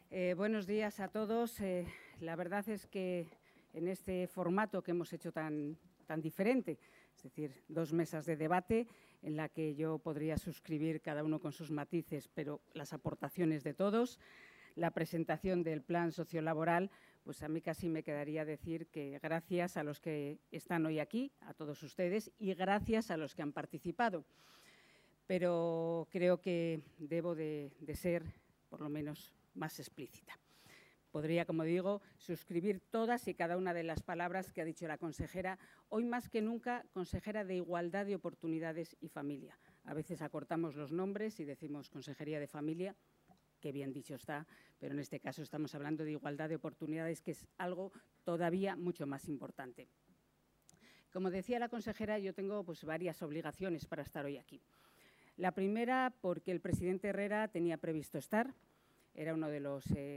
Buenos días a todos. La verdad es que en este formato que hemos hecho tan diferente, es decir, 2 mesas de debate en la que yo podría suscribir cada uno con sus matices, pero las aportaciones de todos, la presentación del plan sociolaboral, pues a mí casi me quedaría decir que gracias a los que están hoy aquí, a todos ustedes, y gracias a los que han participado. Pero creo que debo de ser, por lo menos, más explícita. Podría, como digo, suscribir todas y cada una de las palabras que ha dicho la consejera, hoy más que nunca consejera de Igualdad de Oportunidades y Familia. A veces acortamos los nombres y decimos Consejería de Familia, que bien dicho está, pero en este caso estamos hablando de igualdad de oportunidades, que es algo todavía mucho más importante. Como decía la consejera, yo tengo pues varias obligaciones para estar hoy aquí. La primera, porque el presidente Herrera tenía previsto estar. Era uno de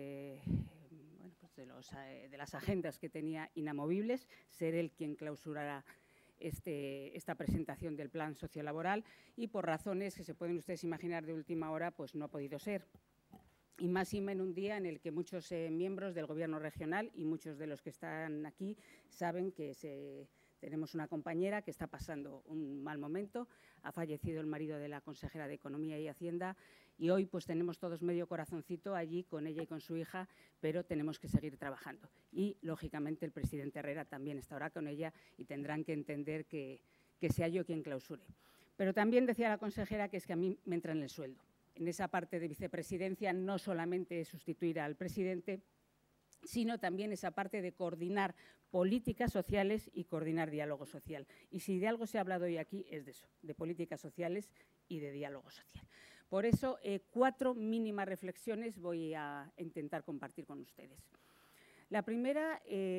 las agendas que tenía inamovibles, ser él quien clausurara esta presentación del plan sociolaboral, y por razones que se pueden ustedes imaginar de última hora, pues no ha podido ser. Y más en un día en el que muchos miembros del Gobierno regional y muchos de los que están aquí saben que tenemos una compañera que está pasando un mal momento. Ha fallecido el marido de la consejera de Economía y Hacienda y hoy pues tenemos todos medio corazoncito allí con ella y con su hija, pero tenemos que seguir trabajando. Y, lógicamente, el presidente Herrera también estará con ella y tendrán que entender que sea yo quien clausure. Pero también decía la consejera que es que a mí me entra en el sueldo. En esa parte de vicepresidencia no solamente sustituir al presidente, sino también esa parte de coordinar políticas sociales y coordinar diálogo social. Y si de algo se ha hablado hoy aquí es de eso, de políticas sociales y de diálogo social. Por eso, 4 mínimas reflexiones voy a intentar compartir con ustedes. La primera,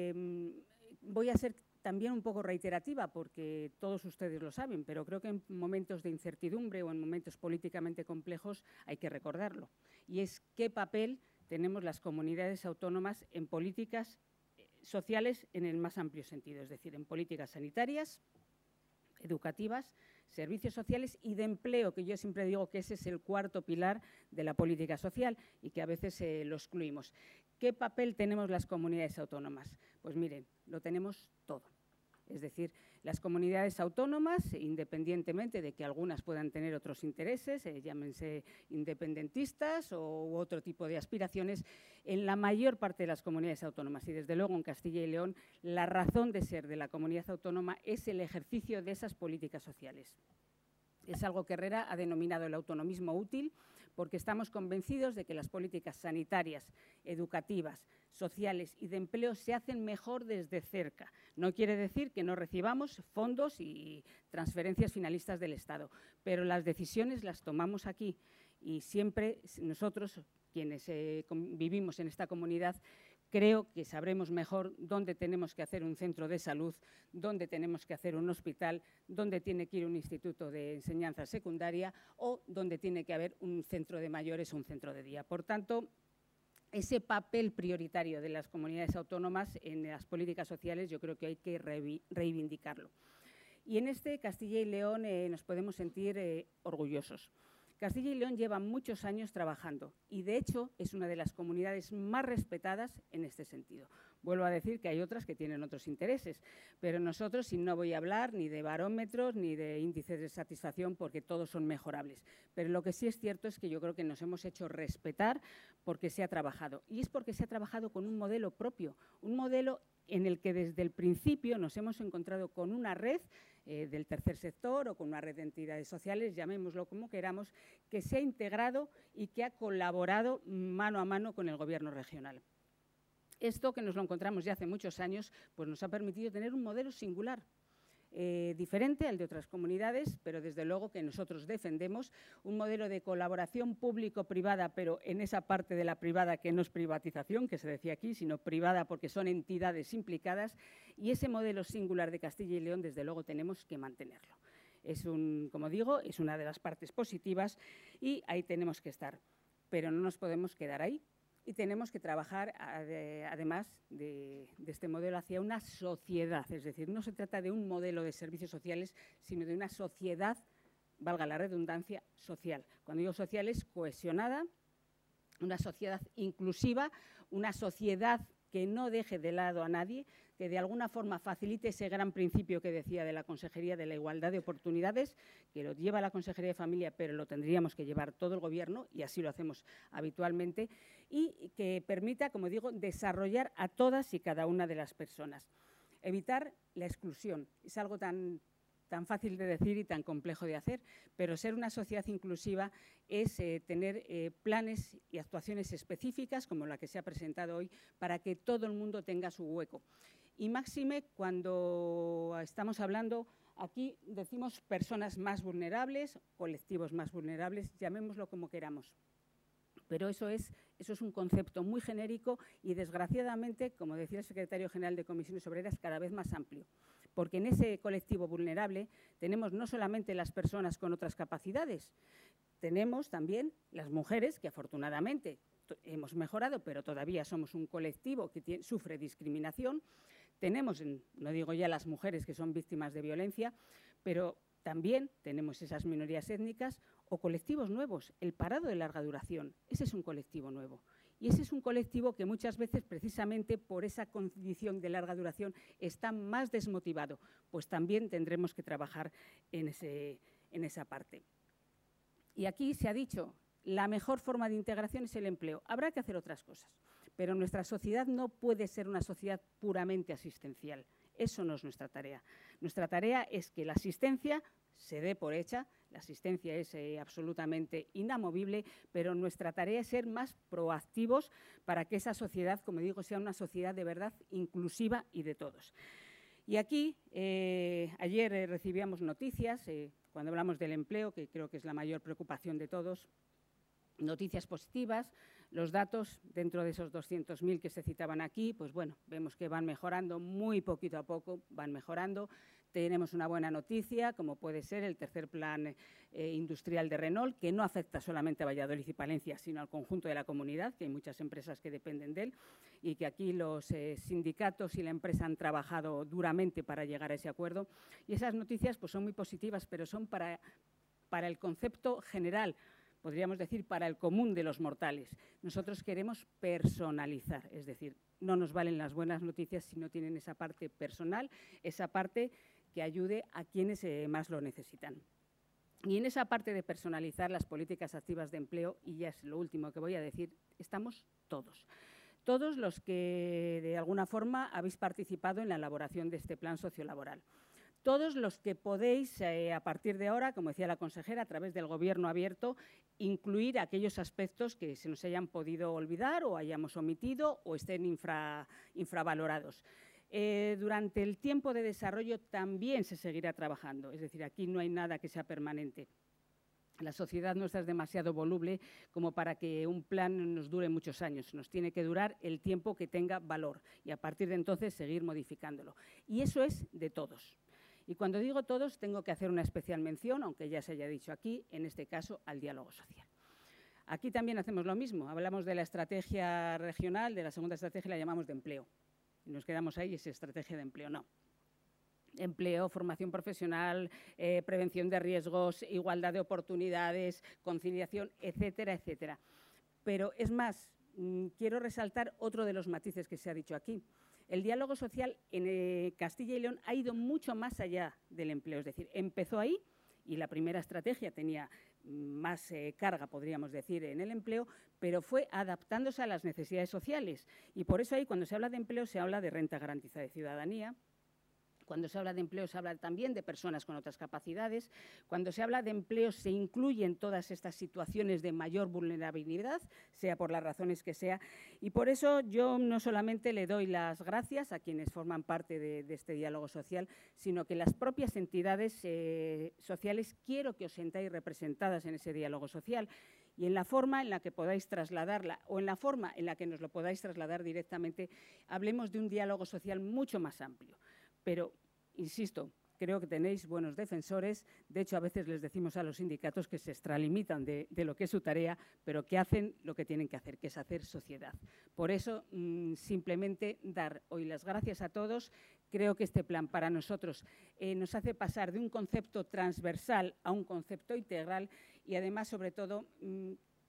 voy a ser también un poco reiterativa, porque todos ustedes lo saben, pero creo que en momentos de incertidumbre o en momentos políticamente complejos hay que recordarlo. Y es qué papel tenemos las comunidades autónomas en políticas sociales en el más amplio sentido, es decir, en políticas sanitarias, educativas, servicios sociales y de empleo, que yo siempre digo que ese es el 4.º pilar de la política social y que a veces lo excluimos. ¿Qué papel tenemos las comunidades autónomas? Pues miren, lo tenemos todo. Es decir, las comunidades autónomas, independientemente de que algunas puedan tener otros intereses, llámense independentistas u otro tipo de aspiraciones, en la mayor parte de las comunidades autónomas y, desde luego, en Castilla y León, la razón de ser de la comunidad autónoma es el ejercicio de esas políticas sociales. Es algo que Herrera ha denominado el autonomismo útil, porque estamos convencidos de que las políticas sanitarias, educativas, sociales y de empleo se hacen mejor desde cerca. No quiere decir que no recibamos fondos y transferencias finalistas del Estado, pero las decisiones las tomamos aquí y siempre nosotros, quienes vivimos en esta comunidad, creo que sabremos mejor dónde tenemos que hacer un centro de salud, dónde tenemos que hacer un hospital, dónde tiene que ir un instituto de enseñanza secundaria o dónde tiene que haber un centro de mayores o un centro de día. Por tanto, ese papel prioritario de las comunidades autónomas en las políticas sociales yo creo que hay que reivindicarlo. Y en Castilla y León nos podemos sentir orgullosos. Castilla y León lleva muchos años trabajando y, de hecho, es una de las comunidades más respetadas en este sentido. Vuelvo a decir que hay otras que tienen otros intereses, pero nosotros, y no voy a hablar ni de barómetros ni de índices de satisfacción porque todos son mejorables, pero lo que sí es cierto es que yo creo que nos hemos hecho respetar porque se ha trabajado. Y es porque se ha trabajado con un modelo propio, un modelo en el que desde el principio nos hemos encontrado con una red del tercer sector o con una red de entidades sociales, llamémoslo como queramos, que se ha integrado y que ha colaborado mano a mano con el Gobierno regional. Esto, que nos lo encontramos ya hace muchos años, pues nos ha permitido tener un modelo singular, diferente al de otras comunidades, pero desde luego que nosotros defendemos un modelo de colaboración público-privada, pero en esa parte de la privada que no es privatización, que se decía aquí, sino privada porque son entidades implicadas, y ese modelo singular de Castilla y León, desde luego, tenemos que mantenerlo. Como digo, es una de las partes positivas y ahí tenemos que estar, pero no nos podemos quedar ahí. Y tenemos que trabajar, además de este modelo, hacia una sociedad. Es decir, no se trata de un modelo de servicios sociales, sino de una sociedad, valga la redundancia, social. Cuando digo social es cohesionada, una sociedad inclusiva, una sociedad que no deje de lado a nadie, que de alguna forma facilite ese gran principio que decía de la Consejería de la Igualdad de Oportunidades, que lo lleva la Consejería de Familia, pero lo tendríamos que llevar todo el Gobierno, y así lo hacemos habitualmente, y que permita, como digo, desarrollar a todas y cada una de las personas. Evitar la exclusión. Es algo tan fácil de decir y tan complejo de hacer, pero ser una sociedad inclusiva es tener planes y actuaciones específicas, como la que se ha presentado hoy, para que todo el mundo tenga su hueco. Y máxime cuando estamos hablando, aquí decimos personas más vulnerables, colectivos más vulnerables, llamémoslo como queramos. Pero eso es un concepto muy genérico y, desgraciadamente, como decía el secretario general de Comisiones Obreras, cada vez más amplio. Porque en ese colectivo vulnerable tenemos no solamente las personas con otras capacidades, tenemos también las mujeres, que afortunadamente hemos mejorado, pero todavía somos un colectivo que sufre discriminación. Tenemos, no digo ya las mujeres que son víctimas de violencia, pero también tenemos esas minorías étnicas o colectivos nuevos. El parado de larga duración, ese es un colectivo nuevo. Y ese es un colectivo que muchas veces, precisamente por esa condición de larga duración, está más desmotivado. Pues también tendremos que trabajar en esa parte. Y aquí se ha dicho, la mejor forma de integración es el empleo. Habrá que hacer otras cosas, pero nuestra sociedad no puede ser una sociedad puramente asistencial. Eso no es nuestra tarea. Nuestra tarea es que la asistencia se dé por hecha, la asistencia es absolutamente inamovible, pero nuestra tarea es ser más proactivos para que esa sociedad, como digo, sea una sociedad de verdad inclusiva y de todos. Y aquí, ayer recibíamos noticias, cuando hablamos del empleo, que creo que es la mayor preocupación de todos, noticias positivas. Los datos, dentro de esos 200.000 que se citaban aquí, pues bueno, vemos que van mejorando muy poquito a poco, van mejorando. Tenemos una buena noticia, como puede ser el tercer plan industrial de Renault, que no afecta solamente a Valladolid y Palencia, sino al conjunto de la comunidad, que hay muchas empresas que dependen de él, y que aquí los sindicatos y la empresa han trabajado duramente para llegar a ese acuerdo. Y esas noticias pues son muy positivas, pero son para el concepto general, podríamos decir, para el común de los mortales. Nosotros queremos personalizar, es decir, no nos valen las buenas noticias si no tienen esa parte personal, esa parte que ayude a quienes más lo necesitan. Y en esa parte de personalizar las políticas activas de empleo, y ya es lo último que voy a decir, estamos todos. Todos los que de alguna forma habéis participado en la elaboración de este plan sociolaboral. Todos los que podéis, a partir de ahora, como decía la consejera, a través del Gobierno abierto, incluir aquellos aspectos que se nos hayan podido olvidar o hayamos omitido o estén infravalorados. Durante el tiempo de desarrollo también se seguirá trabajando, es decir, aquí no hay nada que sea permanente. La sociedad nuestra es demasiado voluble como para que un plan nos dure muchos años. Nos tiene que durar el tiempo que tenga valor y a partir de entonces seguir modificándolo. Y eso es de todos. Y cuando digo todos, tengo que hacer una especial mención, aunque ya se haya dicho aquí, en este caso, al diálogo social. Aquí también hacemos lo mismo. Hablamos de la estrategia regional, de la segunda estrategia la llamamos de empleo. Y nos quedamos ahí, es estrategia de empleo. No. Empleo, formación profesional, prevención de riesgos, igualdad de oportunidades, conciliación, etcétera, etcétera. Pero es más, quiero resaltar otro de los matices que se ha dicho aquí. El diálogo social en Castilla y León ha ido mucho más allá del empleo, es decir, empezó ahí y la primera estrategia tenía más carga, podríamos decir, en el empleo, pero fue adaptándose a las necesidades sociales. Y por eso ahí, cuando se habla de empleo, se habla de renta garantizada de ciudadanía. Cuando se habla de empleo se habla también de personas con otras capacidades. Cuando se habla de empleo se incluyen todas estas situaciones de mayor vulnerabilidad, sea por las razones que sea. Y por eso yo no solamente le doy las gracias a quienes forman parte de este diálogo social, sino que las propias entidades sociales quiero que os sentáis representadas en ese diálogo social. Y en la forma en la que podáis trasladarla o en la forma en la que nos lo podáis trasladar directamente, hablemos de un diálogo social mucho más amplio. Pero, insisto, creo que tenéis buenos defensores. De hecho, a veces les decimos a los sindicatos que se extralimitan de lo que es su tarea, pero que hacen lo que tienen que hacer, que es hacer sociedad. Por eso, simplemente dar hoy las gracias a todos. Creo que este plan para nosotros nos hace pasar de un concepto transversal a un concepto integral y, además, sobre todo,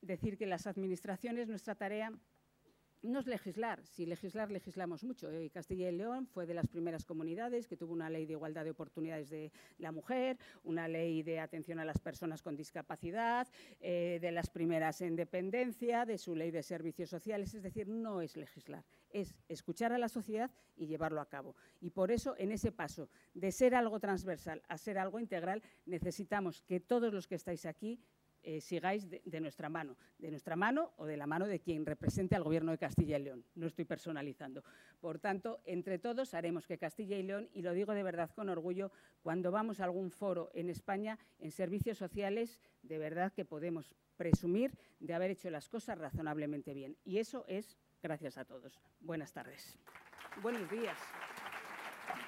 decir que las administraciones, nuestra tarea no es legislar. Si legislar, legislamos mucho. Castilla y León fue de las primeras comunidades que tuvo una ley de igualdad de oportunidades de la mujer, una ley de atención a las personas con discapacidad, de las primeras en dependencia, de su ley de servicios sociales. Es decir, no es legislar, es escuchar a la sociedad y llevarlo a cabo. Y por eso, en ese paso de ser algo transversal a ser algo integral, necesitamos que todos los que estáis aquí sigáis de nuestra mano o de la mano de quien represente al Gobierno de Castilla y León. No estoy personalizando. Por tanto, entre todos haremos que Castilla y León, y lo digo de verdad con orgullo, cuando vamos a algún foro en España, en servicios sociales, de verdad que podemos presumir de haber hecho las cosas razonablemente bien. Y eso es gracias a todos. Buenas tardes. Buenos días.